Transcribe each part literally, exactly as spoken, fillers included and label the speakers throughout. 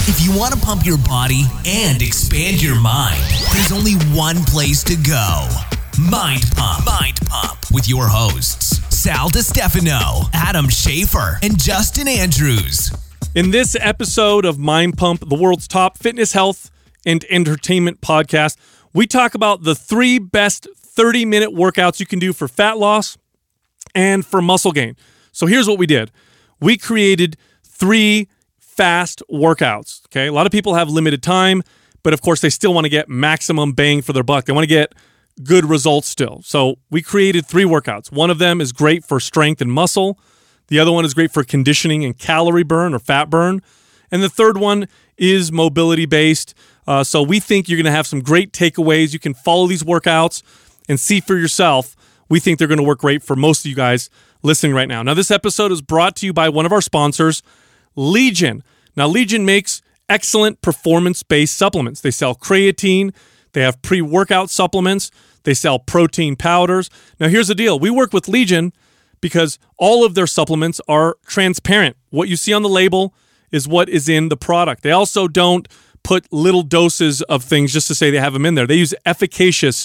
Speaker 1: If you want to pump your body and expand your mind, there's only one place to go. Mind Pump. Mind Pump with your hosts, Sal DiStefano, Adam Schafer, and Justin Andrews.
Speaker 2: In this episode of Mind Pump, the world's top fitness, health, and entertainment podcast, we talk about the three best thirty-minute workouts you can do for fat loss and for muscle gain. So here's what we did. We created three fast workouts. Okay, a lot of people have limited time, but of course they still want to get maximum bang for their buck. They want to get good results still. So we created three workouts. One of them is great for strength and muscle. The other one is great for conditioning and calorie burn or fat burn. And the third one is mobility based. Uh, so we think you're going to have some great takeaways. You can follow these workouts and see for yourself. We think they're going to work great for most of you guys listening right now. Now, this episode is brought to you by one of our sponsors, Legion. Now, Legion makes excellent performance-based supplements. They sell creatine. They have pre-workout supplements. They sell protein powders. Now, here's the deal. We work with Legion because all of their supplements are transparent. What you see on the label is what is in the product. They also don't put little doses of things just to say they have them in there. They use efficacious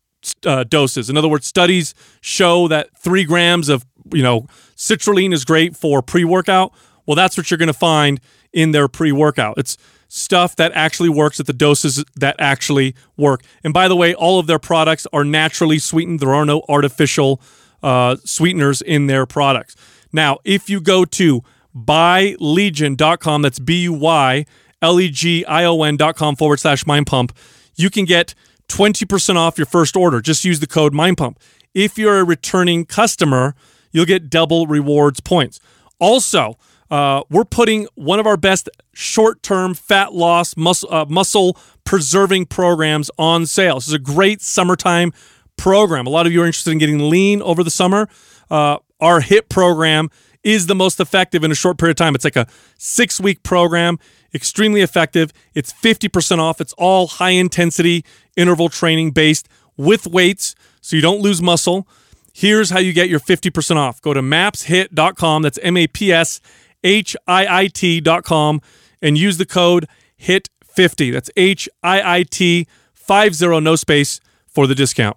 Speaker 2: uh, doses. In other words, studies show that three grams of, you know, citrulline is great for pre-workout. Well, that's what you're going to find in their pre-workout. It's stuff that actually works at the doses that actually work. And by the way, all of their products are naturally sweetened. There are no artificial uh, sweeteners in their products. Now, if you go to buy legion dot com, that's B U Y L E G I O N dot com forward slash mind pump, you can get twenty percent off your first order. Just use the code MindPump. If you're a returning customer, you'll get double rewards points. Also, uh, we're putting one of our best short-term fat loss muscle, uh, muscle preserving programs on sale. This is a great summertime program. A lot of you are interested in getting lean over the summer. Uh, our HIT program is the most effective in a short period of time. It's like a six-week program, extremely effective. It's fifty percent off. It's all high-intensity interval training based with weights, so you don't lose muscle. Here's how you get your fifty percent off. Go to maps hit dot com. That's M A P S H I I T dot com and use the code hit fifty. That's H I I T fifty, no space, for the discount.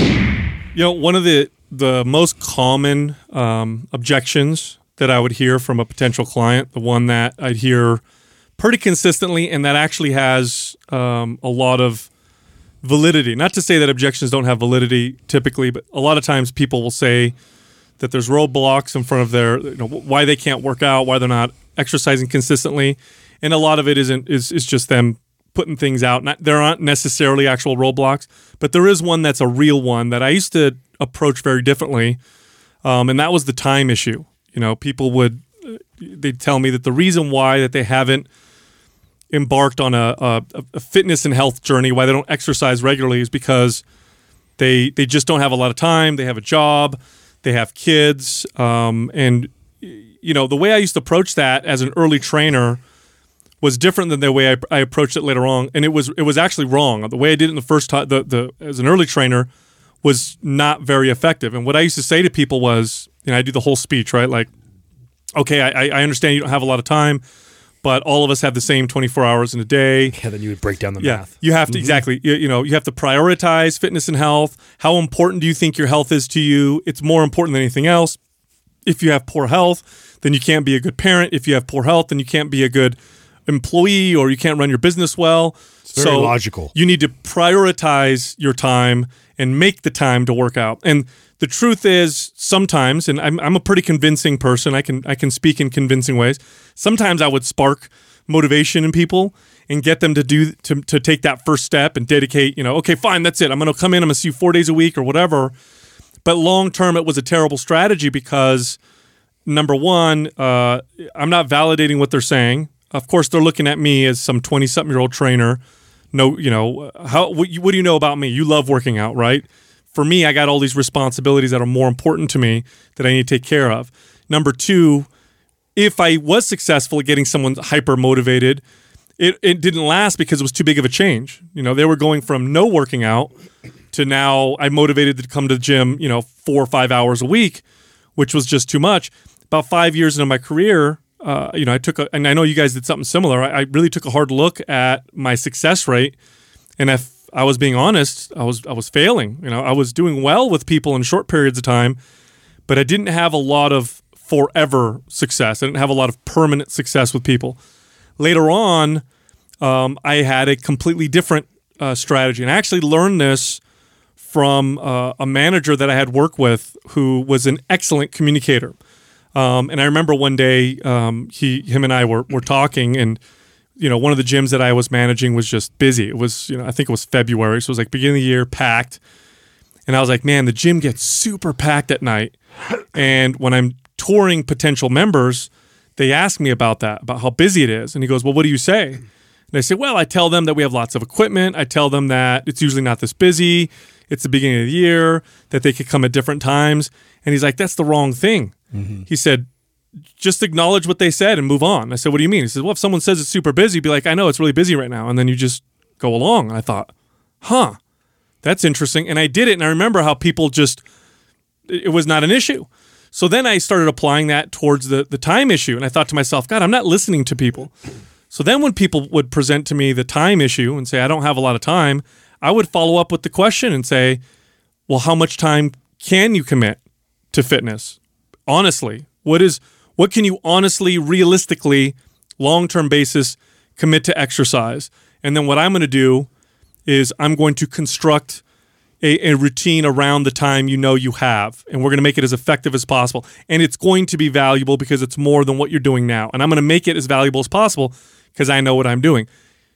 Speaker 2: You know, one of the the most common um, objections that I would hear from a potential client, the one that I'd hear pretty consistently and that actually has um, a lot of validity. Not to say that objections don't have validity typically, but a lot of times people will say that there's roadblocks in front of their, you know, why they can't work out, why they're not exercising consistently, and a lot of it isn't is is just them putting things out. Not, there aren't necessarily actual roadblocks, but there is one that's a real one that I used to approach very differently, um, and that was the time issue. You know, people would they'd tell me that the reason why that they haven't embarked on a, a, a fitness and health journey, why they don't exercise regularly, is because they they just don't have a lot of time. They have a job, they have kids, um, and you know the way I used to approach that as an early trainer was different than the way I, I approached it later on, and it was it was actually wrong. The way I did it in the first time, the the as an early trainer, was not very effective. And what I used to say to people was, you know, I do the whole speech, right? Like, okay, I, I understand you don't have a lot of time, but all of us have the same twenty-four hours in a day.
Speaker 3: Yeah, then you would break down the
Speaker 2: yeah,
Speaker 3: math.
Speaker 2: You have to,
Speaker 3: mm-hmm.
Speaker 2: exactly. You, you know, you have to prioritize fitness and health. How important do you think your health is to you? It's more important than anything else. If you have poor health, then you can't be a good parent. If you have poor health, then you can't be a good employee, or you can't run your business well.
Speaker 3: It's very
Speaker 2: so
Speaker 3: logical.
Speaker 2: You need to prioritize your time and make the time to work out. And the truth is, sometimes, and I'm I'm a pretty convincing person. I can I can speak in convincing ways. Sometimes I would spark motivation in people and get them to do to to take that first step and dedicate. You know, okay, fine, that's it. I'm going to come in. I'm going to see you four days a week or whatever. But long term, it was a terrible strategy because number one, uh, I'm not validating what they're saying. Of course, they're looking at me as some twenty-something-year-old trainer. No, you know, how what, what do you know about me? You love working out, right? For me, I got all these responsibilities that are more important to me that I need to take care of. Number two, if I was successful at getting someone hyper motivated, it, it didn't last because it was too big of a change. You know, they were going from no working out to now I'm motivated to come to the gym, you know, four or five hours a week, which was just too much. About five years into my career, uh, you know, I took a, and I know you guys did something similar. I, I really took a hard look at my success rate, and if I was being honest, I was I was failing. You know, I was doing well with people in short periods of time, but I didn't have a lot of forever success. I didn't have a lot of permanent success with people. Later on, um, I had a completely different uh, strategy, and I actually learned this from uh, a manager that I had worked with who was an excellent communicator. Um, and I remember one day, um, he, him and I were were talking, and you know, one of the gyms that I was managing was just busy. It was, you know, I think it was February, so it was like beginning of the year, packed. And I was like, man, the gym gets super packed at night. And when I'm touring potential members, they ask me about that, about how busy it is. And he goes, well, what do you say? And I say, well, I tell them that we have lots of equipment. I tell them that it's usually not this busy. It's the beginning of the year, that they could come at different times. And he's like, that's the wrong thing. Mm-hmm. He said, just acknowledge what they said and move on. I said, what do you mean? He said, well, if someone says it's super busy, be like, I know it's really busy right now. And then you just go along. And I thought, huh, that's interesting. And I did it. And I remember how people just, it was not an issue. So then I started applying that towards the, the time issue. And I thought to myself, God, I'm not listening to people. So then when people would present to me the time issue and say, I don't have a lot of time, I would follow up with the question and say, well, how much time can you commit to fitness? Honestly, what is... What can you honestly, realistically, long-term basis commit to exercise? And then what I'm going to do is I'm going to construct a, a routine around the time you know you have. And we're going to make it as effective as possible. And it's going to be valuable because it's more than what you're doing now. And I'm going to make it as valuable as possible because I know what I'm doing.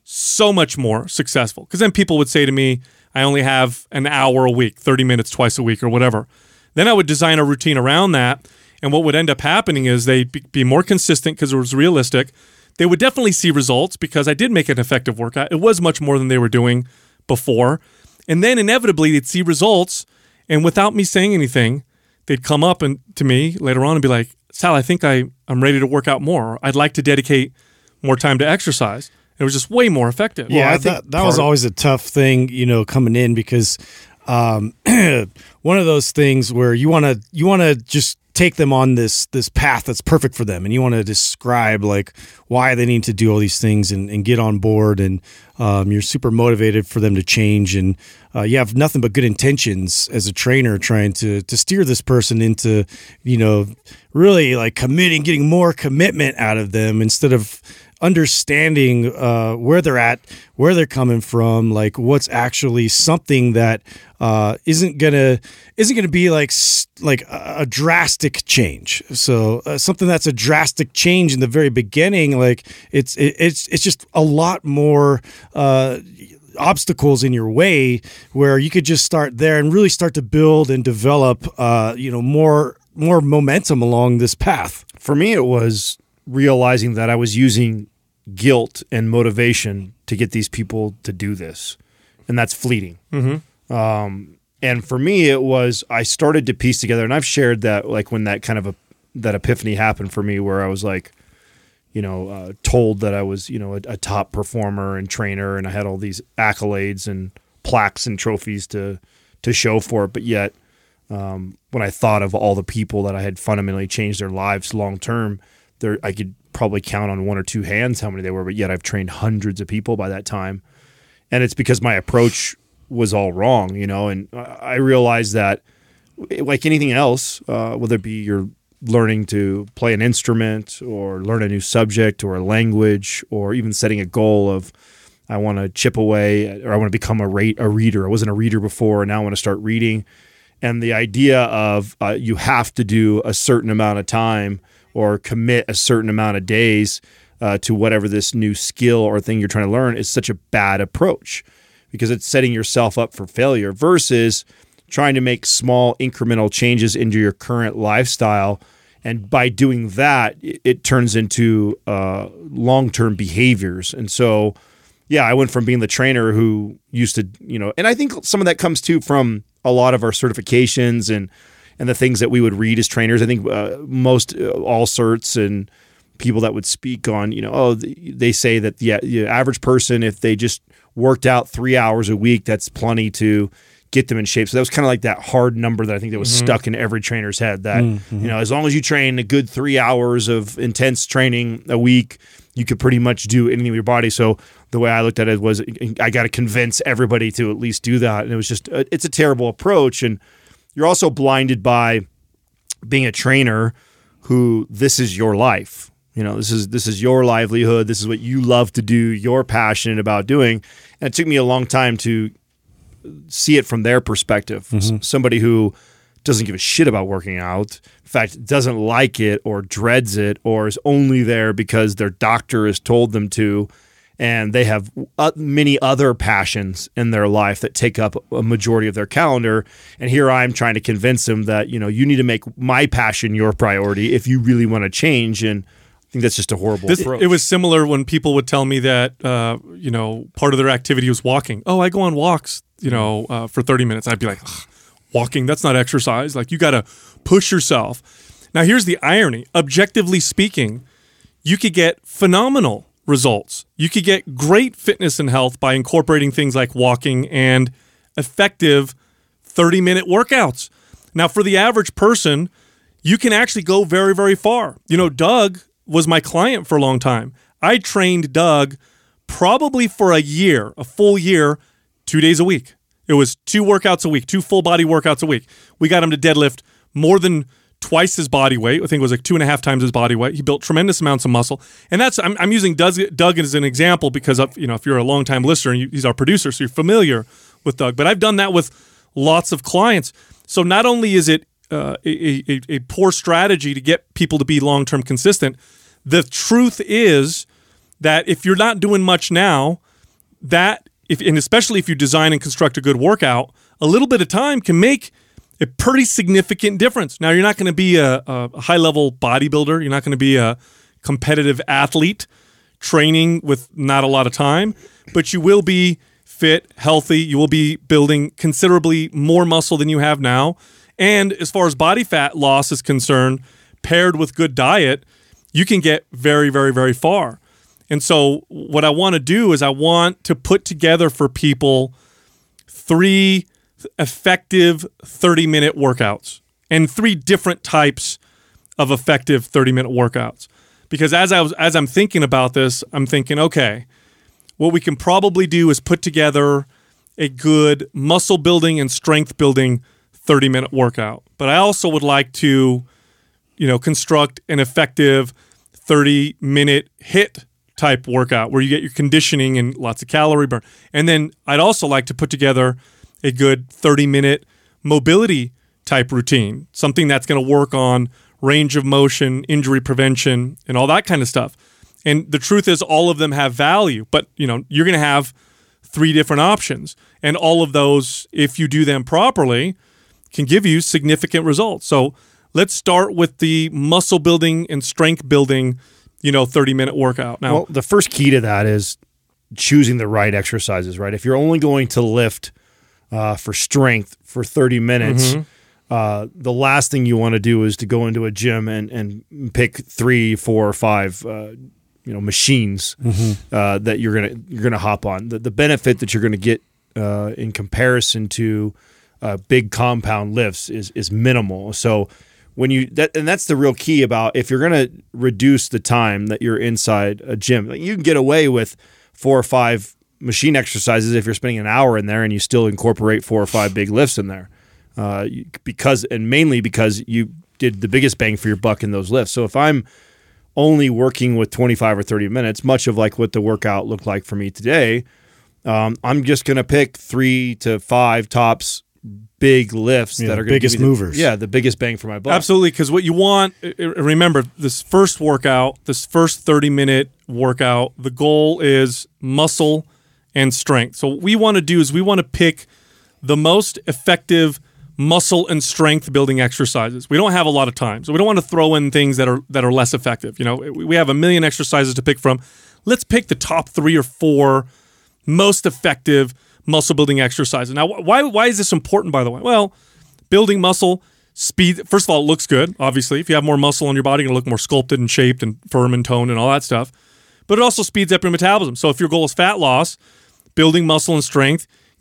Speaker 2: So much more successful. Because then people would say to me, I only have an hour a week, thirty minutes twice a week or whatever. Then I would design a routine around that. And what would end up happening is they'd be more consistent because it was realistic. They would definitely see results because I did make an effective workout. It was much more than they were doing before. And then inevitably they'd see results, and without me saying anything, they'd come up and to me later on and be like, Sal, I think I, I'm ready to work out more. I'd like to dedicate more time to exercise. It was just way more effective.
Speaker 3: Yeah, well, I think that, that was always a tough thing, you know, coming in because um, one of those things where you want to you want to just take them on this this path that's perfect for them, and you want to describe like why they need to do all these things and, and get on board, and um, you're super motivated for them to change, and uh, you have nothing but good intentions as a trainer trying to to steer this person into, you know, really like committing, getting more commitment out of them instead of understanding uh, where they're at, where they're coming from, like what's actually something that uh, isn't gonna isn't gonna be like like a, a drastic change. So uh, something that's a drastic change in the very beginning, like it's it, it's it's just a lot more uh, obstacles in your way, where you could just start there and really start to build and develop, uh, you know, more more momentum along this path.
Speaker 4: For me, it was realizing that I was using guilt and motivation to get these people to do this, and that's fleeting. Mm-hmm. Um, and for me, it was I started to piece together, and I've shared that like when that kind of a that epiphany happened for me, where I was like, you know, uh, told that I was, you know, a, a top performer and trainer, and I had all these accolades and plaques and trophies to to show for it, but yet um, when I thought of all the people that I had fundamentally changed their lives long term, there I could probably count on one or two hands how many they were, but yet I've trained hundreds of people by that time. And it's because my approach was all wrong, you know, and I realized that like anything else, uh, whether it be you're learning to play an instrument or learn a new subject or a language, or even setting a goal of I want to chip away or I want to become a, rate, a reader. I wasn't a reader before, and now I want to start reading. And the idea of uh, you have to do a certain amount of time or commit a certain amount of days uh, to whatever this new skill or thing you're trying to learn is such a bad approach, because it's setting yourself up for failure versus trying to make small incremental changes into your current lifestyle. And by doing that, it, it turns into uh, long-term behaviors. And so, yeah, I went from being the trainer who used to, you know, and I think some of that comes too from a lot of our certifications and and the things that we would read as trainers. I think uh, most uh, all certs and people that would speak on, you know, oh, they say that the, the average person, if they just worked out three hours a week, that's plenty to get them in shape. So that was kind of like that hard number that I think that was mm-hmm. stuck in every trainer's head that, mm-hmm. you know, as long as you train a good three hours of intense training a week, you could pretty much do anything with your body. So the way I looked at it was I got to convince everybody to at least do that. And it was just, it's a terrible approach. And you're also blinded by being a trainer who this is your life. You know, this is this is your livelihood. This is what you love to do. You're passionate about doing. And it took me a long time to see it from their perspective. Mm-hmm. S- somebody who doesn't give a shit about working out. In fact, doesn't like it or dreads it or is only there because their doctor has told them to. And they have uh, many other passions in their life that take up a majority of their calendar. And here I'm trying to convince them that, you know, you need to make my passion your priority if you really want to change. And I think that's just a horrible
Speaker 2: this,
Speaker 4: approach.
Speaker 2: It was similar when people would tell me that, uh, you know, part of their activity was walking. Oh, I go on walks, you know, uh, for thirty minutes. I'd be like, walking, that's not exercise. Like, you got to push yourself. Now, here's the irony. Objectively speaking, you could get phenomenal results. You could get great fitness and health by incorporating things like walking and effective thirty-minute workouts. Now, for the average person, you can actually go very, very far. You know, Doug was my client for a long time. I trained Doug probably for a year, a full year, two days a week. It was two workouts a week, two full body workouts a week. We got him to deadlift more than twice his body weight. I think it was like two and a half times his body weight. He built tremendous amounts of muscle. And that's, I'm, I'm using Doug, Doug as an example because of, you know, if you're a longtime listener, and you, he's our producer, so you're familiar with Doug. But I've done that with lots of clients. So not only is it uh, a, a, a poor strategy to get people to be long-term consistent, the truth is that if you're not doing much now, that, if and especially if you design and construct a good workout, a little bit of time can make a pretty significant difference. Now, you're not going to be a, a high-level bodybuilder. You're not going to be a competitive athlete training with not a lot of time, but you will be fit, healthy. You will be building considerably more muscle than you have now. And as far as body fat loss is concerned, paired with good diet, you can get very, very, very far. And so what I want to do is I want to put together for people three effective thirty-minute workouts and three different types of effective thirty-minute workouts. Because as I was as I'm thinking about this, I'm thinking, okay, what we can probably do is put together a good muscle building and strength building thirty-minute workout. But I also would like to, you know, construct an effective thirty-minute HIIT type workout where you get your conditioning and lots of calorie burn. And then I'd also like to put together a good thirty-minute mobility type routine, something that's going to work on range of motion, injury prevention, and all that kind of stuff. And the truth is all of them have value, but you know, you're going to have three different options. And all of those, if you do them properly, can give you significant results. So let's start with the muscle building and strength building, you know, thirty-minute workout. Now,
Speaker 4: well, the first key to that is choosing the right exercises, right? If you're only going to lift uh, for strength for thirty minutes, mm-hmm. uh, the last thing you want to do is to go into a gym and, and pick three, four, or five, uh, you know, machines mm-hmm. uh, that you're gonna you're gonna hop on. The, the benefit that you're gonna get uh, in comparison to uh, big compound lifts is is minimal. So when you that and that's the real key about if you're gonna reduce the time that you're inside a gym, like you can get away with four or five machine exercises if you're spending an hour in there and you still incorporate four or five big lifts in there, uh, because and mainly because you did the biggest bang for your buck in those lifts. So if I'm only working with twenty-five or thirty minutes, much of like what the workout looked like for me today, um, I'm just going to pick three to five tops big lifts
Speaker 3: yeah,
Speaker 4: that are going to
Speaker 3: biggest
Speaker 4: give me the,
Speaker 3: movers.
Speaker 4: Yeah, the biggest bang for my buck.
Speaker 2: Absolutely, because what you want, remember, this first workout, this first thirty-minute workout, the goal is muscle and strength. So what we want to do is we want to pick the most effective muscle and strength building exercises. We don't have a lot of time, so we don't want to throw in things that are that are less effective. You know, we have a million exercises to pick from. Let's pick the top three or four most effective muscle building exercises. Now, why why is this important, by the way? Well, building muscle, speed. First of all, it looks good. Obviously, if you have more muscle on your body, you're gonna look more sculpted and shaped and firm and toned and all that stuff. But it also speeds up your metabolism. So if your goal is fat loss, building muscle and strength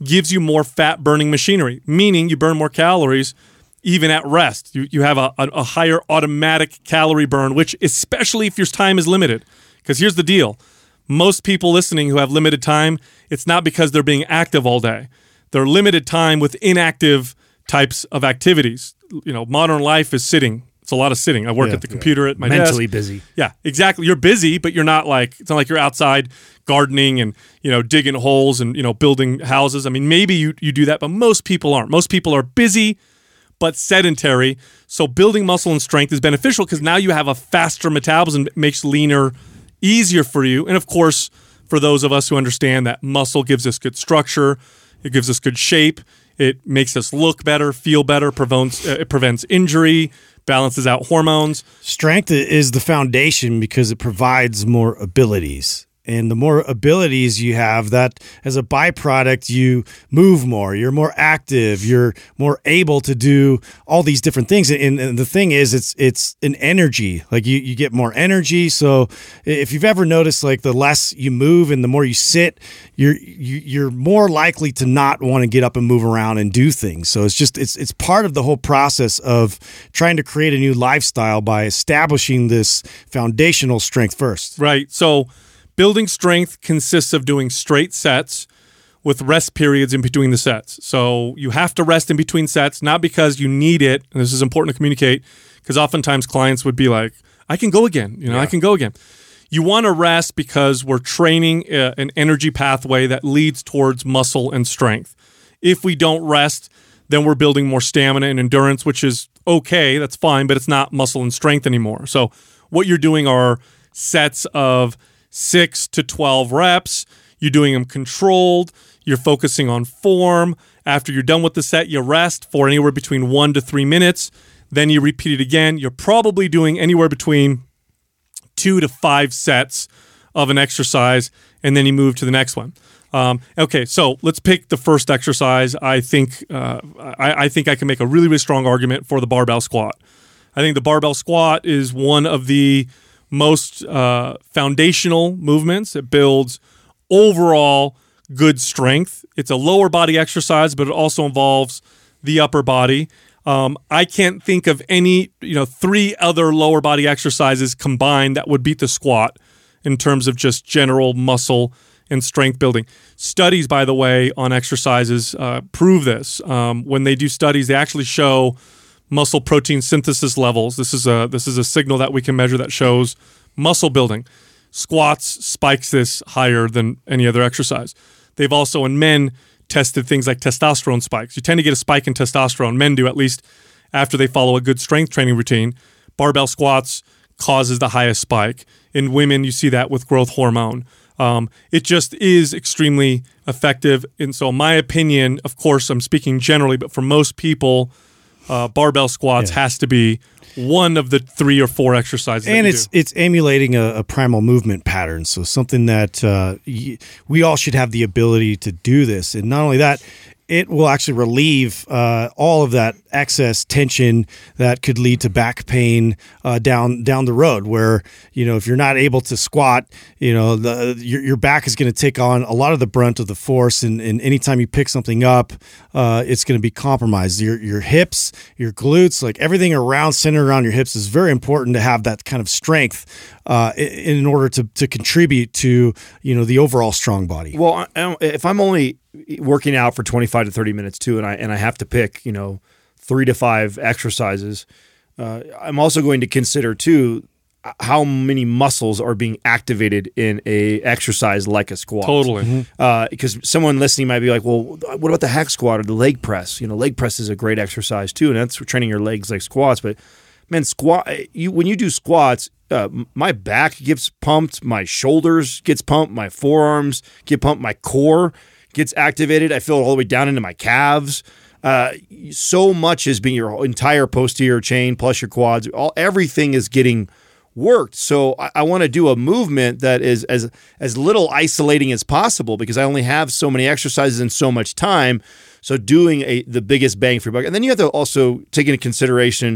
Speaker 2: gives you more fat-burning machinery, meaning you burn more calories even at rest. You you have a, a, a higher automatic calorie burn, which especially if your time is limited. Because here's the deal. Most people listening who have limited time, it's not because they're being active all day. They're limited time with inactive types of activities. You know, modern life is sitting. It's a lot of sitting. I work
Speaker 3: Yeah,
Speaker 2: at the computer at my
Speaker 4: Mentally
Speaker 2: desk.
Speaker 4: busy.
Speaker 2: Yeah, exactly. You're busy, but you're not like, it's not like you're outside gardening and, you know, digging holes and, you know, building houses. I mean, maybe you, you do that, but most people aren't. Most people are busy, but sedentary. So building muscle and strength is beneficial because now you have a faster metabolism. It makes leaner easier for you. And of course, for those of us who understand that muscle gives us good structure, it gives us good shape, it makes us look better, feel better, prevents, uh, it prevents injury, balances out hormones.
Speaker 3: Strength is the foundation because it provides more abilities. And the more abilities you have, that as a byproduct, you move more, you're more active, you're more able to do all these different things. And, and the thing is, it's it's an energy. Like you, you get more energy. So if you've ever noticed, like the less you move and the more you sit, you're you, you're more likely to not want to get up and move around and do things. So it's just it's it's part of the whole process of trying to create a new lifestyle by establishing this foundational strength first.
Speaker 2: Right. So building strength consists of doing straight sets with rest periods in between the sets. So you have to rest in between sets, not because you need it, and this is important to communicate, because oftentimes clients would be like, I can go again, you know, yeah. I can go again. You want to rest because we're training a, an energy pathway that leads towards muscle and strength. If we don't rest, then we're building more stamina and endurance, which is okay, that's fine, but it's not muscle and strength anymore. So what you're doing are sets of six to twelve reps. You're doing them controlled. You're focusing on form. After you're done with the set, you rest for anywhere between one to three minutes. Then you repeat it again. You're probably doing anywhere between two to five sets of an exercise, and then you move to the next one. Um, okay, so let's pick the first exercise. I think uh, I, I think I can make a really, really strong argument for the barbell squat. I think the barbell squat is one of the most uh, foundational movements. It builds overall good strength. It's a lower body exercise, but it also involves the upper body. Um, I can't think of any, you know, three other lower body exercises combined that would beat the squat in terms of just general muscle and strength building. Studies, by the way, on exercises uh, prove this. Um, when they do studies, they actually show muscle protein synthesis levels. This is a this is a signal that we can measure that shows muscle building. Squats spikes this higher than any other exercise. They've also, in men, tested things like testosterone spikes. You tend to get a spike in testosterone. Men do, at least after they follow a good strength training routine. Barbell squats causes the highest spike. In women, you see that with growth hormone. Um, it just is extremely effective. And so in my opinion, of course, I'm speaking generally, but for most people, Uh, barbell squats yeah. has to be one of the three or four exercises.
Speaker 3: And
Speaker 2: that
Speaker 3: it's
Speaker 2: do.
Speaker 3: it's emulating a, a primal movement pattern, so something that uh, y- we all should have the ability to do this. And not only that, it will actually relieve uh, all of that excess tension that could lead to back pain uh, down down the road. Where, you know, if you're not able to squat, you know, the, your your back is going to take on a lot of the brunt of the force, and, and anytime you pick something up, uh, it's going to be compromised. Your your hips, your glutes, like everything around, centered around your hips, is very important to have that kind of strength uh, in, in order to to contribute to, you know, the overall strong body.
Speaker 4: Well, I, if I'm only working out for twenty-five to thirty minutes too, and I and I have to pick, you know, three to five exercises, uh, I'm also going to consider too how many muscles are being activated in a exercise like a squat.
Speaker 2: Totally.
Speaker 4: Mm-hmm. Uh, because someone listening might be like, well, what about the hack squat or the leg press? You know, leg press is a great exercise too, and that's training your legs like squats. But man, squat, you when you do squats, uh, my back gets pumped, my shoulders gets pumped, my forearms get pumped, my core gets activated. I feel it all the way down into my calves. Uh, so much is being your entire posterior chain plus your quads. All everything is getting worked. So I, I want to do a movement that is as as little isolating as possible because I only have so many exercises and so much time. So doing a the biggest bang for your buck, and then you have to also take into consideration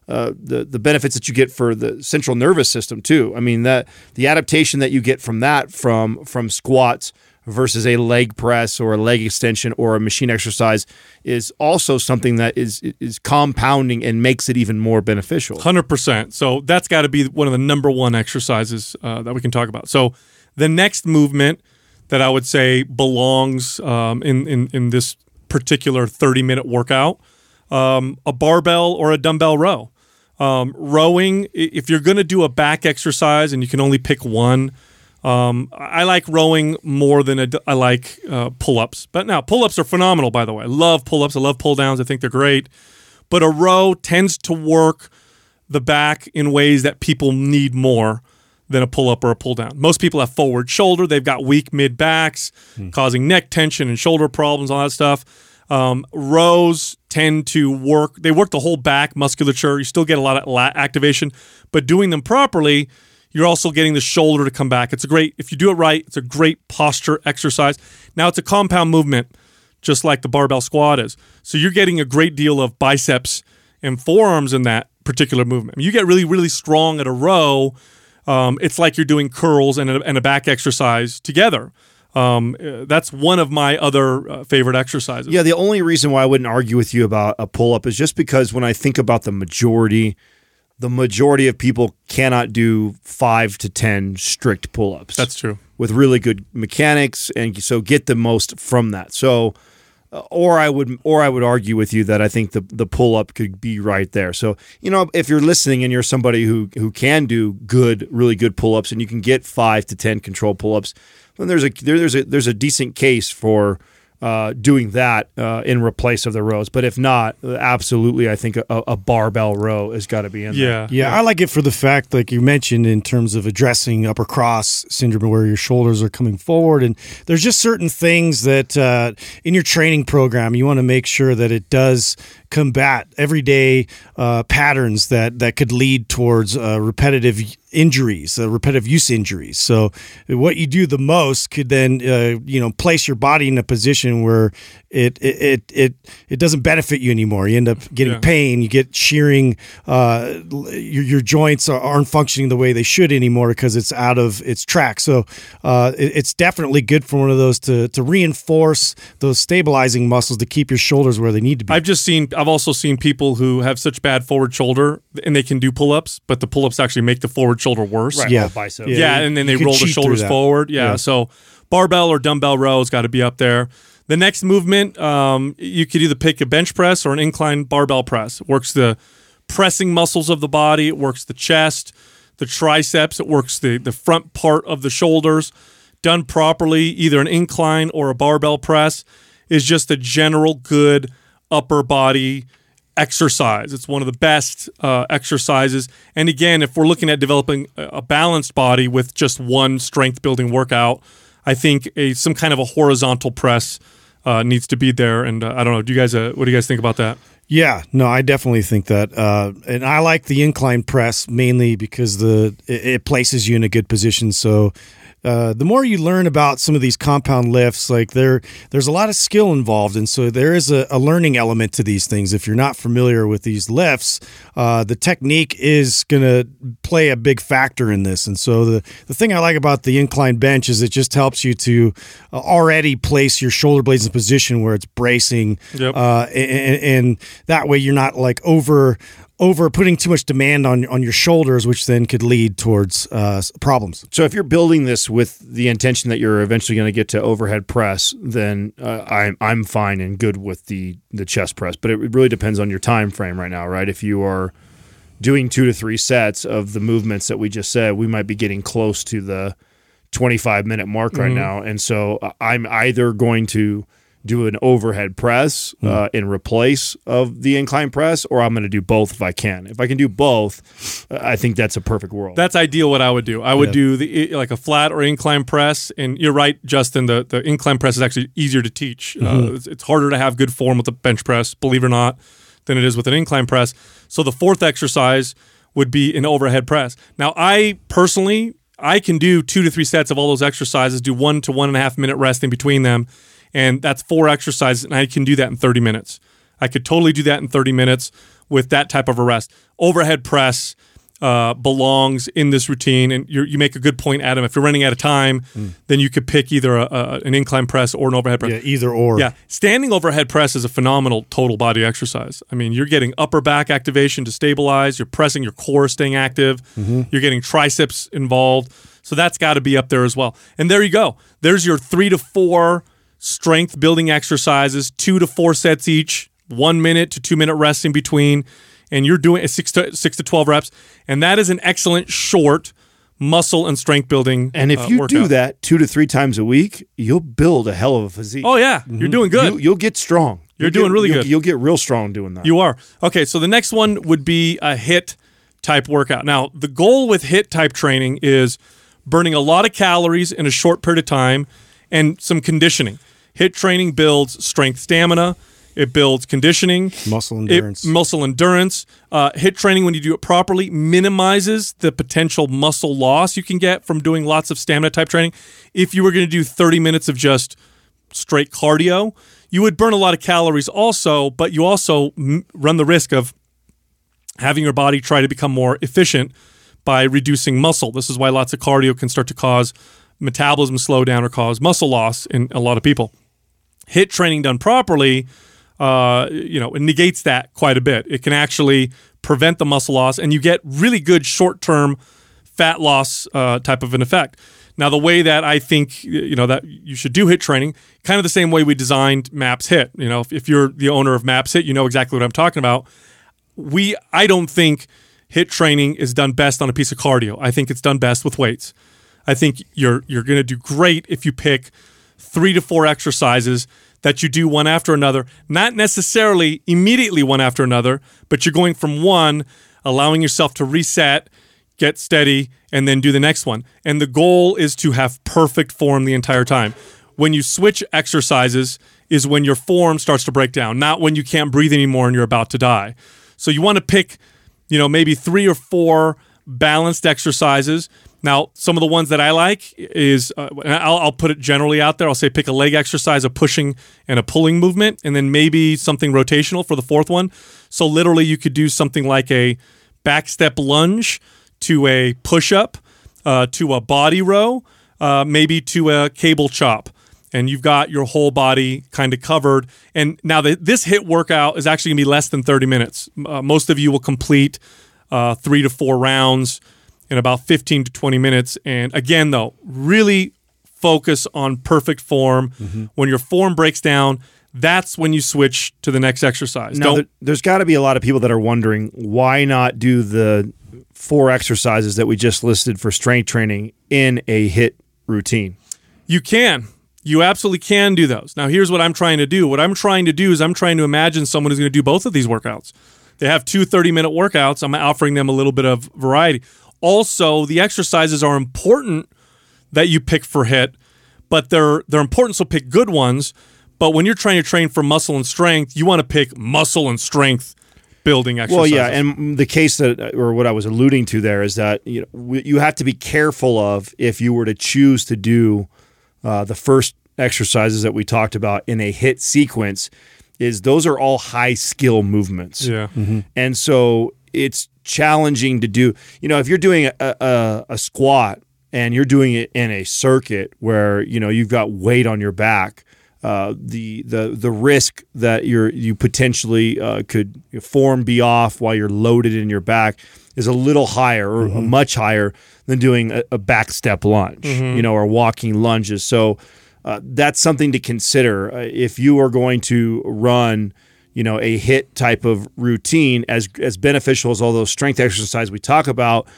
Speaker 4: uh, the the benefits that you get for the central nervous system too. I mean that the adaptation that you get from that from from squats versus a leg press or a leg extension or a machine exercise is also something that is is compounding and makes it even more beneficial.
Speaker 2: one hundred percent. So that's got to be one of the number one exercises uh, that we can talk about. So the next movement that I would say belongs um, in, in, in this particular thirty-minute workout, um, a barbell or a dumbbell row. Um, rowing, if you're going to do a back exercise and you can only pick one, Um, I like rowing more than a, I like uh, pull-ups. But now, pull-ups are phenomenal, by the way. I love pull-ups. I love pull-downs. I think they're great. But a row tends to work the back in ways that people need more than a pull-up or a pull-down. Most people have forward shoulder. They've got weak mid-backs, hmm. causing neck tension and shoulder problems, all that stuff. Um, rows tend to work. They work the whole back musculature. You still get a lot of lat activation. But doing them properly, you're also getting the shoulder to come back. It's a great, if you do it right, it's a great posture exercise. Now, it's a compound movement, just like the barbell squat is. So you're getting a great deal of biceps and forearms in that particular movement. You get really, really strong at a row. Um, it's like you're doing curls and a, and a back exercise together. Um, that's one of my other uh, favorite exercises.
Speaker 4: Yeah, the only reason why I wouldn't argue with you about a pull-up is just because when I think about the majority The majority of people cannot do five to ten strict pull-ups.
Speaker 2: That's true.
Speaker 4: With really good mechanics, and so get the most from that. So, uh, or I would, or I would argue with you that I think the the pull-up could be right there. So, you know, if you're listening and you're somebody who who can do good, really good pull-ups, and you can get five to ten controlled pull-ups, then there's a there, there's a there's a decent case for Uh, doing that uh, in replace of the rows. But if not, absolutely, I think a, a barbell row has got to be in
Speaker 2: yeah.
Speaker 4: there.
Speaker 3: Yeah, I like it for the fact, like you mentioned, in terms of addressing upper cross syndrome where your shoulders are coming forward. And there's just certain things that uh, in your training program, you want to make sure that it does combat everyday uh, patterns that, that could lead towards uh, repetitive injuries, uh, repetitive use injuries. So what you do the most could then, uh, you know, place your body in a position where it it it it, it doesn't benefit you anymore. You end up getting
Speaker 2: yeah.
Speaker 3: pain. You get shearing. Uh, your your joints are, aren't functioning the way they should anymore because it's out of its track. So uh, it, it's definitely good for one of those to to reinforce those stabilizing muscles to keep your shoulders where they need to be.
Speaker 2: I've just seen. I've also seen people who have such bad forward shoulder and they can do pull-ups, but the pull-ups actually make the forward shoulder worse.
Speaker 4: Right,
Speaker 3: yeah.
Speaker 4: Bicep.
Speaker 2: Yeah, yeah, and then they roll the shoulders forward. Yeah, yeah, so barbell or dumbbell row has got to be up there. The next movement, um, you could either pick a bench press or an incline barbell press. It works the pressing muscles of the body. It works the chest, the triceps. It works the, the front part of the shoulders. Done properly, either an incline or a barbell press is just a general good upper body exercise. It's one of the best uh, exercises. And again, if we're looking at developing a balanced body with just one strength building workout, I think a some kind of a horizontal press uh, needs to be there. And uh, I don't know, do you guys? Uh, what do you guys think about that?
Speaker 3: Yeah, no, I definitely think that, uh, and I like the incline press mainly because the it, it places you in a good position. So. Uh, the more you learn about some of these compound lifts, like there, there's a lot of skill involved, and so there is a, a learning element to these things. If you're not familiar with these lifts, uh, the technique is going to play a big factor in this. And so the, the thing I like about the incline bench is it just helps you to uh, already place your shoulder blades in a position where it's bracing,
Speaker 2: yep.
Speaker 3: uh, and, and that way you're not like over. over putting too much demand on on your shoulders, which then could lead towards uh, problems.
Speaker 4: So if you're building this with the intention that you're eventually going to get to overhead press, then uh, I'm I'm fine and good with the the chest press. But it really depends on your time frame right now, right? If you are doing two to three sets of the movements that we just said, we might be getting close to the twenty-five minute mark right mm-hmm. now. And so I'm either going to do an overhead press uh, mm. in replace of the incline press, or I'm going to do both if I can. If I can do both, I think that's a perfect world.
Speaker 2: That's ideal what I would do. I would
Speaker 3: yeah.
Speaker 2: do the like a flat or incline press, and you're right, Justin, the, the incline press is actually easier to teach. Mm-hmm. Uh, it's, it's harder to have good form with a bench press, believe it or not, than it is with an incline press. So the fourth exercise would be an overhead press. Now, I personally, I can do two to three sets of all those exercises, do one to one and a half minute rest in between them, and that's four exercises, and I can do that in thirty minutes. I could totally do that in thirty minutes with that type of a rest. Overhead press uh, belongs in this routine, and you're, you make a good point, Adam. If you're running out of time, mm. then you could pick either a, a, an incline press or an overhead press.
Speaker 3: Yeah, either or.
Speaker 2: Yeah, standing overhead press is a phenomenal total body exercise. I mean, you're getting upper back activation to stabilize. You're pressing your core, staying active. Mm-hmm. You're getting triceps involved. So that's got to be up there as well. And there you go. There's your three to four strength building exercises, two to four sets each, one minute to two minute rest in between. And you're doing a six to six to twelve reps, and that is an excellent short muscle and strength building.
Speaker 4: And if
Speaker 2: uh,
Speaker 4: you
Speaker 2: workout.
Speaker 4: do that two to three times a week, you'll build a hell of a physique.
Speaker 2: Oh yeah, mm-hmm. You're doing good.
Speaker 4: You, you'll get strong.
Speaker 2: You're
Speaker 4: you'll
Speaker 2: doing
Speaker 4: get,
Speaker 2: really
Speaker 4: you'll,
Speaker 2: good.
Speaker 4: You'll get real strong doing that.
Speaker 2: You are. Okay, so the next one would be a HIIT type workout. Now, the goal with HIIT type training is burning a lot of calories in a short period of time and some conditioning. HIIT training builds strength, stamina. It builds conditioning,
Speaker 3: muscle endurance.
Speaker 2: It, muscle endurance. Uh, HIIT training, when you do it properly, minimizes the potential muscle loss you can get from doing lots of stamina type training. If you were going to do thirty minutes of just straight cardio, you would burn a lot of calories also, but you also m- run the risk of having your body try to become more efficient by reducing muscle. This is why lots of cardio can start to cause metabolism slow down or cause muscle loss in a lot of people. HIIT training done properly, uh, you know, it negates that quite a bit. It can actually prevent the muscle loss, and you get really good short-term fat loss uh, type of an effect. Now, the way that I think, you know, that you should do HIIT training, kind of the same way we designed MAPS HIIT. You know, if, if you're the owner of MAPS HIIT, you know exactly what I'm talking about. We, I don't think HIIT training is done best on a piece of cardio. I think it's done best with weights. I think you're you're going to do great if you pick three to four exercises that you do one after another, not necessarily immediately one after another, but you're going from one, allowing yourself to reset, get steady, and then do the next one. And the goal is to have perfect form the entire time. When you switch exercises is when your form starts to break down, not when you can't breathe anymore and you're about to die. So you want to pick, you know, maybe three or four balanced exercises. Now, some of the ones that I like is, uh, I'll, I'll put it generally out there. I'll say pick a leg exercise, a pushing and a pulling movement, and then maybe something rotational for the fourth one. So literally you could do something like a back step lunge to a push-up, uh, to a body row, uh, maybe to a cable chop. And you've got your whole body kind of covered. And now the, this HIIT workout is actually going to be less than thirty minutes. Uh, most of you will complete uh, three to four rounds in about fifteen to twenty minutes. And again, though, really focus on perfect form. Mm-hmm. When your form breaks down, that's when you switch to the next exercise.
Speaker 4: Now, there, there's got to be a lot of people that are wondering, why not do the four exercises that we just listed for strength training in a HIIT routine?
Speaker 2: You can. You absolutely can do those. Now, here's what I'm trying to do. What I'm trying to do is I'm trying to imagine someone who's going to do both of these workouts. They have two thirty-minute workouts. I'm offering them a little bit of variety. Also, the exercises are important that you pick for HIIT, but they're they're important, so pick good ones. But when you're trying to train for muscle and strength, you want to pick muscle and strength building exercises.
Speaker 4: Well, yeah, and the case that, or what I was alluding to there is that, you know, you have to be careful of, if you were to choose to do uh, the first exercises that we talked about in a HIIT sequence, is those are all high skill movements.
Speaker 2: Yeah.
Speaker 4: Mm-hmm. And so it's challenging to do. You know, if you're doing a, a, a squat and you're doing it in a circuit where, you know, you've got weight on your back, uh, the the the risk that you're you potentially uh, could your form be off while you're loaded in your back is a little higher, or mm-hmm. much higher than doing a, a back step lunge, mm-hmm. you know, or walking lunges. So uh, that's something to consider uh, if you are going to run, you know, a HIIT type of routine. As as beneficial as all those strength exercises we talk about,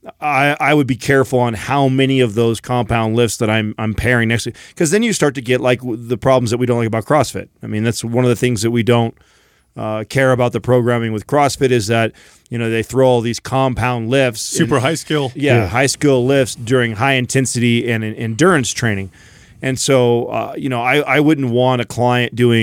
Speaker 4: I, I would be careful on how many of those compound lifts that I'm I'm pairing next to, because then you start to get like the problems that we don't like about CrossFit. I mean, that's one of the things that we don't uh, care about the programming with CrossFit, is that, you know, they throw all these compound lifts,
Speaker 2: super
Speaker 4: and,
Speaker 2: high skill,
Speaker 4: yeah, yeah, high skill lifts during high intensity and, and endurance training. And so, uh, you know, I, I wouldn't want a client doing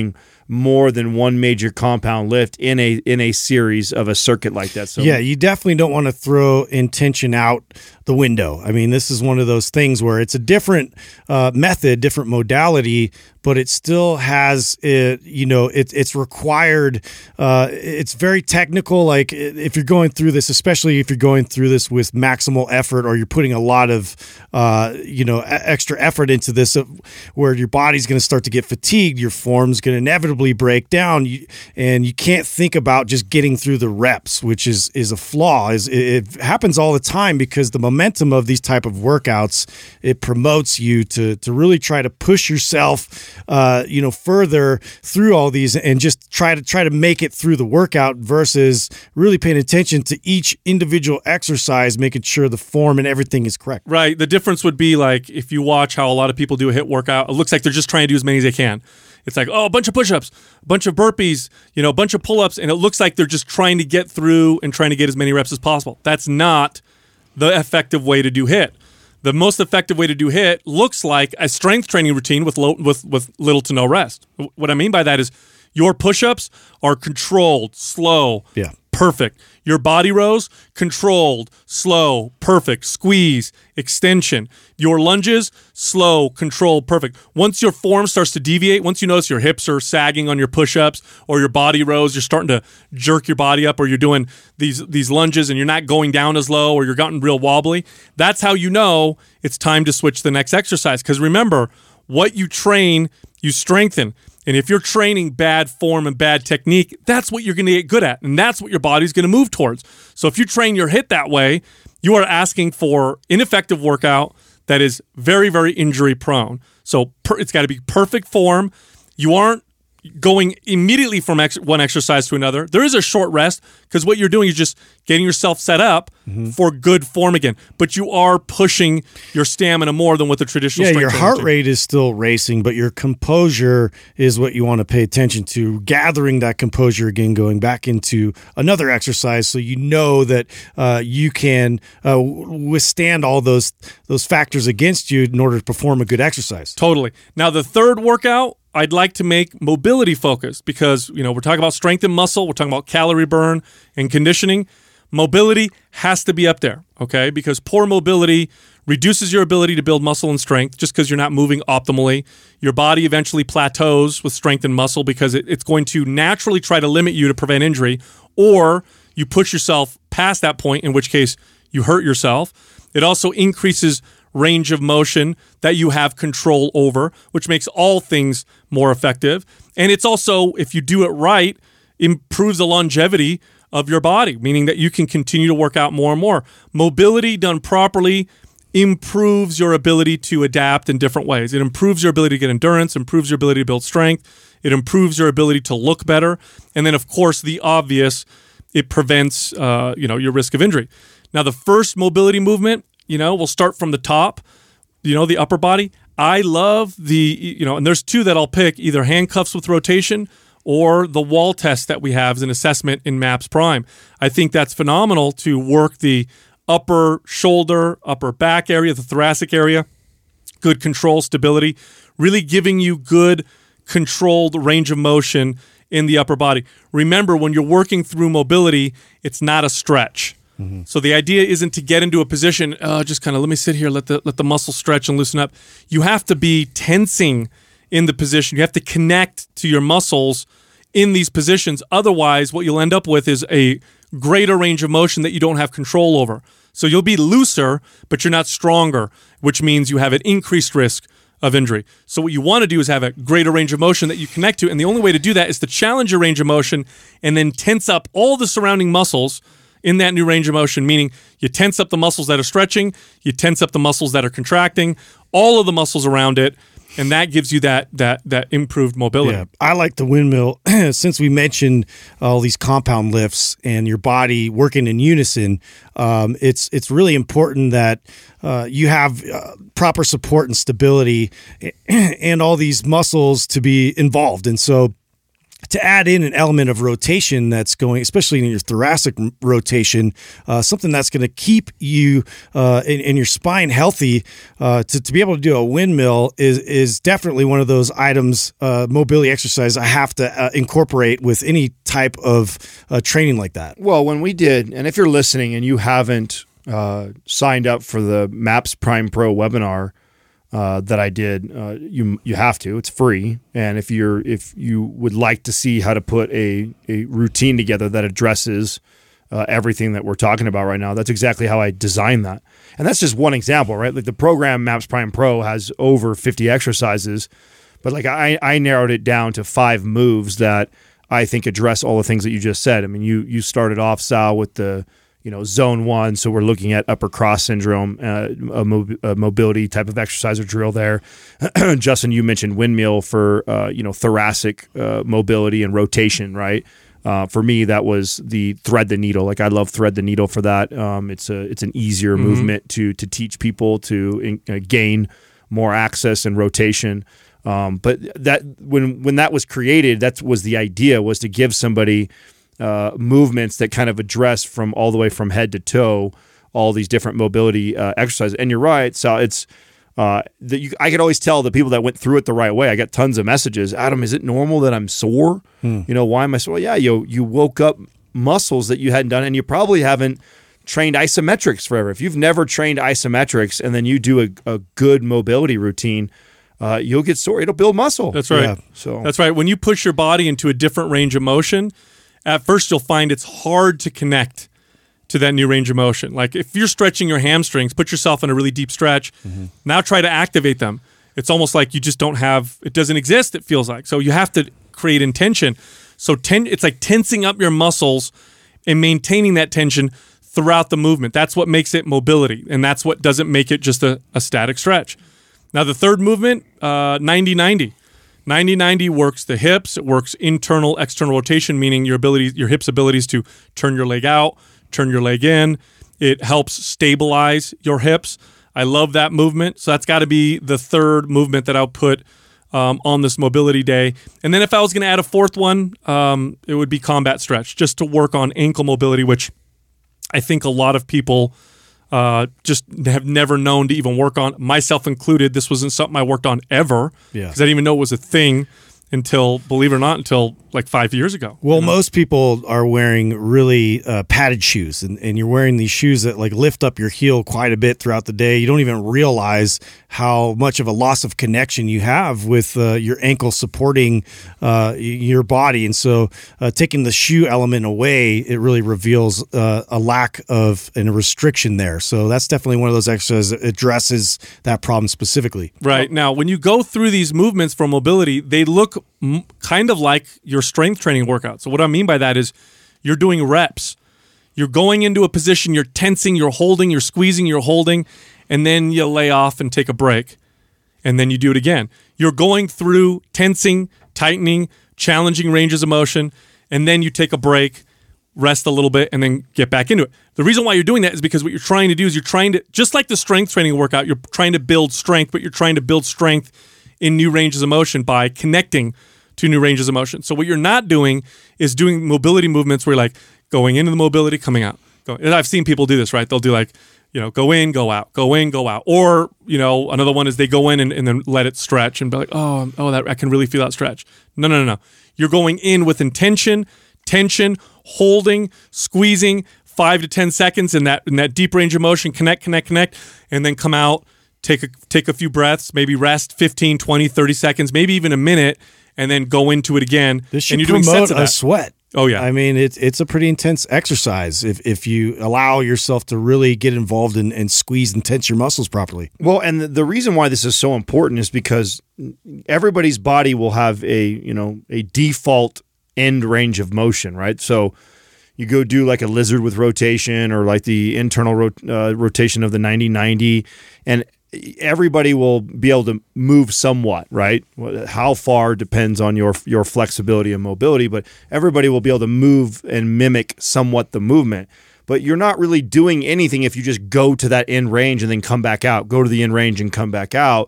Speaker 4: more than one major compound lift in a in a series of a circuit like that. So
Speaker 3: yeah, you definitely don't want to throw intention out the window. I mean, this is one of those things where it's a different uh, method, different modality, but it still has it. You know, it, it's required. Uh, it's very technical. Like if you're going through this, especially if you're going through this with maximal effort, or you're putting a lot of uh, you know extra effort into this, uh, where your body's going to start to get fatigued, your form's going to inevitably break down, you, and you can't think about just getting through the reps, which is is a flaw. Is it, it happens all the time because the momentum of these type of workouts, it promotes you to to really try to push yourself, uh, you know, further through all these and just try to try to make it through the workout versus really paying attention to each individual exercise, making sure the form and everything is correct.
Speaker 2: Right. The difference would be like if you watch how a lot of people do a HIIT workout, it looks like they're just trying to do as many as they can. It's like, oh, a bunch of push-ups, a bunch of burpees, you know, a bunch of pull-ups, and it looks like they're just trying to get through and trying to get as many reps as possible. That's not the effective way to do HIIT. The most effective way to do HIIT looks like a strength training routine with low, with with little to no rest. What I mean by that is your push-ups are controlled, slow,
Speaker 3: Yeah.
Speaker 2: perfect. Your body rows, controlled, slow, perfect. Squeeze, extension. Your lunges, slow, controlled, perfect. Once your form starts to deviate, once you notice your hips are sagging on your push-ups or your body rows, you're starting to jerk your body up, or you're doing these these lunges and you're not going down as low, or you're gotten real wobbly, that's how you know it's time to switch to the next exercise. Because remember, what you train, you strengthen. And if you're training bad form and bad technique, that's what you're going to get good at. And that's what your body's going to move towards. So if you train your HIIT that way, you are asking for ineffective workout that is very, very injury prone. So per, it's got to be perfect form. You aren't going immediately from ex- one exercise to another. There is a short rest because what you're doing is just getting yourself set up mm-hmm. for good form again. But you are pushing your stamina more than what the traditional
Speaker 3: yeah,
Speaker 2: strength
Speaker 3: your
Speaker 2: training
Speaker 3: heart
Speaker 2: do.
Speaker 3: rate is still racing, but your composure is what you want to pay attention to. Gathering that composure again, going back into another exercise, so you know that uh, you can uh, withstand all those those factors against you in order to perform a good exercise.
Speaker 2: Totally. Now, the third workout, I'd like to make mobility focused because, you know, we're talking about strength and muscle. We're talking about calorie burn and conditioning. Mobility has to be up there, okay? Because poor mobility reduces your ability to build muscle and strength just because you're not moving optimally. Your body eventually plateaus with strength and muscle because it, it's going to naturally try to limit you to prevent injury, or you push yourself past that point, in which case you hurt yourself. It also increases range of motion that you have control over, which makes all things more effective. And it's also, if you do it right, improves the longevity of your body, meaning that you can continue to work out more and more. Mobility done properly improves your ability to adapt in different ways. It improves your ability to get endurance, improves your ability to build strength, it improves your ability to look better, and then, of course, the obvious, it prevents uh, you know, your risk of injury. Now, the first mobility movement, you know, we'll start from the top, you know, the upper body. I love the, you know, and there's two that I'll pick, either handcuffs with rotation or the wall test that we have as an assessment in MAPS Prime. I think that's phenomenal to work the upper shoulder, upper back area, the thoracic area, good control, stability, really giving you good controlled range of motion in the upper body. Remember, when you're working through mobility, it's not a stretch. Mm-hmm. So the idea isn't to get into a position, uh, just kind of let me sit here, let the let the muscle stretch and loosen up. You have to be tensing in the position. You have to connect to your muscles in these positions. Otherwise, what you'll end up with is a greater range of motion that you don't have control over. So you'll be looser, but you're not stronger, which means you have an increased risk of injury. So what you want to do is have a greater range of motion that you connect to, and the only way to do that is to challenge your range of motion and then tense up all the surrounding muscles in that new range of motion, meaning you tense up the muscles that are stretching, you tense up the muscles that are contracting, all of the muscles around it, and that gives you that that that improved mobility.
Speaker 3: Yeah, I like the windmill. Since we mentioned all these compound lifts and your body working in unison, um, it's it's really important that uh, you have uh, proper support and stability and all these muscles to be involved. And so to add in an element of rotation that's going, especially in your thoracic rotation, uh, something that's going to keep you uh, in, in your spine healthy, uh, to, to be able to do a windmill is is definitely one of those items, uh, mobility exercise I have to uh, incorporate with any type of uh, training like that.
Speaker 4: Well, when we did, and if you're listening and you haven't uh, signed up for the MAPS Prime Pro webinar, Uh, that I did, uh, you you have to. It's free, and if you're if you would like to see how to put a a routine together that addresses uh, everything that we're talking about right now, that's exactly how I designed that. And that's just one example, right? Like the program MAPS Prime Pro has over fifty exercises, but like I I narrowed it down to five moves that I think address all the things that you just said. I mean, you you started off, Sal, with the you know, zone one. So we're looking at upper cross syndrome, uh, a, mo- a mobility type of exercise or drill there. Justin, you mentioned windmill for, uh, you know, thoracic uh, mobility and rotation, right? Uh, for me, that was the thread the needle. Like I love thread the needle for that. Um, it's a, it's an easier mm-hmm. movement to, to teach people to in, uh, gain more access and rotation. Um, but that, when, when that was created, that was the idea, was to give somebody Uh, movements that kind of address from all the way from head to toe all these different mobility uh, exercises. And you're right, so it's uh, that you, I could always tell the people that went through it the right way. I got tons of messages. Adam, is it normal that I'm sore? Hmm. You know, why am I sore? Well, yeah, you you woke up muscles that you hadn't done, and you probably haven't trained isometrics forever. If you've never trained isometrics and then you do a, a good mobility routine, uh, you'll get sore. It'll build muscle.
Speaker 2: That's right.
Speaker 3: Yeah.
Speaker 2: So that's right. When you push your body into a different range of motion, at first you'll find it's hard to connect to that new range of motion. Like if you're stretching your hamstrings, put yourself in a really deep stretch. Mm-hmm. Now try to activate them. It's almost like you just don't have, it doesn't exist, it feels like. So you have to create intention. So ten, it's like tensing up your muscles and maintaining that tension throughout the movement. That's what makes it mobility. And that's what doesn't make it just a, a static stretch. Now the third movement, uh, ninety ninety. ninety ninety works the hips. It works internal, external rotation, meaning your ability, your hips' abilities to turn your leg out, turn your leg in. It helps stabilize your hips. I love that movement. So that's got to be the third movement that I'll put um, on this mobility day. And then if I was going to add a fourth one, um, it would be combat stretch, just to work on ankle mobility, which I think a lot of people Uh, just have never known to even work on, myself included. This wasn't something I worked on ever because
Speaker 3: yeah.
Speaker 2: I didn't even know it was a thing until, believe it or not, until like five years ago.
Speaker 3: Well,
Speaker 2: you know?
Speaker 3: most people are wearing really uh, padded shoes, and, and you're wearing these shoes that like lift up your heel quite a bit throughout the day. You don't even realize how much of a loss of connection you have with uh, your ankle supporting uh, your body. And so uh, taking the shoe element away, it really reveals uh, a lack of and a restriction there. So that's definitely one of those exercises that addresses that problem specifically.
Speaker 2: Right. Now, when you go through these movements for mobility, they look m- kind of like your strength training workout. So what I mean by that is you're doing reps. You're going into a position, you're tensing, you're holding, you're squeezing, you're holding, and then you lay off and take a break, and then you do it again. You're going through tensing, tightening, challenging ranges of motion, and then you take a break, rest a little bit, and then get back into it. The reason why you're doing that is because what you're trying to do is you're trying to, just like the strength training workout, you're trying to build strength, but you're trying to build strength in new ranges of motion by connecting to new ranges of motion. So what you're not doing is doing mobility movements where you're like going into the mobility, coming out. And I've seen people do this, right? They'll do like, you know, go in, go out, go in, go out. Or, you know, another one is they go in and, and then let it stretch and be like, oh, oh, that I can really feel that stretch. No, no, no, no. You're going in with intention, tension, holding, squeezing, five to ten seconds in that in that deep range of motion, connect, connect, connect, and then come out, take a take a few breaths, maybe rest fifteen, twenty, thirty seconds, maybe even a minute, and then go into it again.
Speaker 3: This should
Speaker 2: and you're doing
Speaker 3: promote
Speaker 2: sets of
Speaker 3: a
Speaker 2: that.
Speaker 3: sweat.
Speaker 2: Oh yeah,
Speaker 3: I mean it's it's a pretty intense exercise if if you allow yourself to really get involved and, and squeeze and tense your muscles properly.
Speaker 4: Well, and the, the reason why this is so important is because everybody's body will have a you know a default end range of motion, right? So you go do like a lizard with rotation or like the internal rot- uh, rotation of the ninety ninety, and everybody will be able to move somewhat, right? How far depends on your your flexibility and mobility, but everybody will be able to move and mimic somewhat the movement. But you're not really doing anything if you just go to that end range and then come back out, go to the end range and come back out,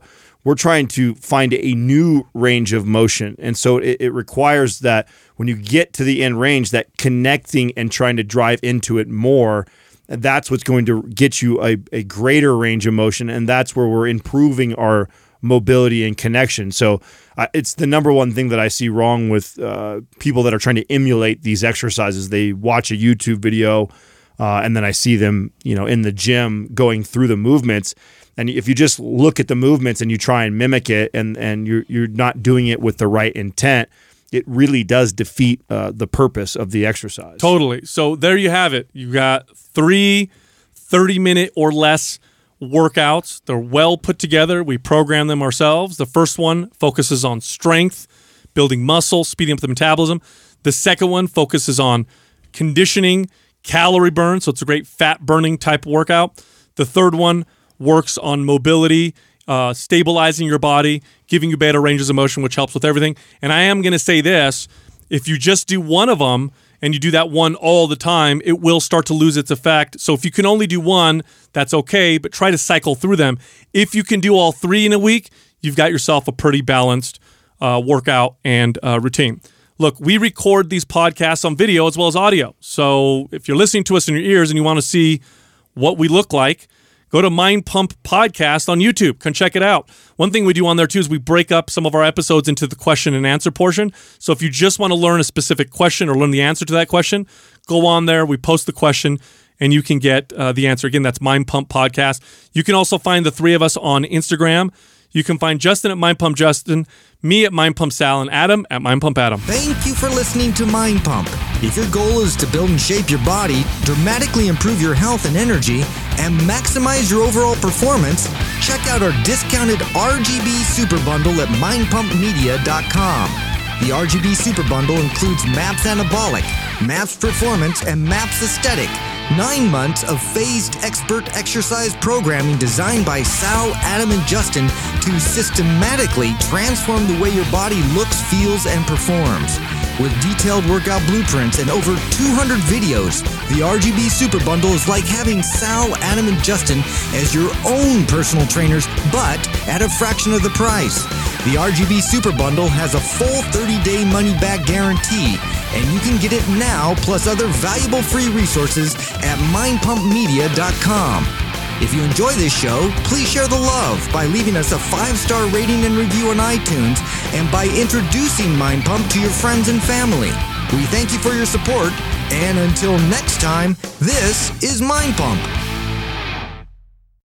Speaker 4: we're trying to find a new range of motion. And so it, it requires that when you get to the end range, that connecting and trying to drive into it more, that's what's going to get you a, a greater range of motion. And that's where we're improving our mobility and connection. So uh, it's the number one thing that I see wrong with uh, people that are trying to emulate these exercises. They watch a YouTube video uh, and then I see them, you know, in the gym going through the movements. And if you just look at the movements and you try and mimic it, and, and you're you're not doing it with the right intent, it really does defeat uh, the purpose of the exercise.
Speaker 2: Totally. So there you have it. You got three thirty-minute or less workouts. They're well put together. We program them ourselves. The first one focuses on strength, building muscle, speeding up the metabolism. The second one focuses on conditioning, calorie burn, so it's a great fat burning type workout. The third one works on mobility, uh, stabilizing your body, giving you better ranges of motion, which helps with everything. And I am going to say this, if you just do one of them and you do that one all the time, it will start to lose its effect. So if you can only do one, that's okay, but try to cycle through them. If you can do all three in a week, you've got yourself a pretty balanced uh, workout and uh, routine. Look, we record these podcasts on video as well as audio. So if you're listening to us in your ears and you want to see what we look like, go to Mind Pump Podcast on YouTube. Come check it out. One thing we do on there, too, is we break up some of our episodes into the question and answer portion. So if you just want to learn a specific question or learn the answer to that question, go on there. We post the question, and you can get uh, the answer. Again, that's Mind Pump Podcast. You can also find the three of us on Instagram. You can find Justin at Mind Pump Justin, me at Mind Pump Sal, and Adam at Mind Pump Adam.
Speaker 5: Thank you for listening to Mind Pump. If your goal is to build and shape your body, dramatically improve your health and energy, and maximize your overall performance, check out our discounted R G B Super Bundle at mind pump media dot com. The R G B Super Bundle includes MAPS Anabolic, MAPS Performance, and MAPS Aesthetic. Nine months of phased expert exercise programming designed by Sal, Adam, and Justin to systematically transform the way your body looks, feels, and performs. With detailed workout blueprints and over two hundred videos, the R G B Super Bundle is like having Sal, Adam, and Justin as your own personal trainers, but at a fraction of the price. The R G B Super Bundle has a full thirty-day money-back guarantee, and you can get it now plus other valuable free resources at mind pump media dot com. If you enjoy this show, please share the love by leaving us a five-star rating and review on iTunes and by introducing Mind Pump to your friends and family. We thank you for your support, and until next time, this is Mind Pump.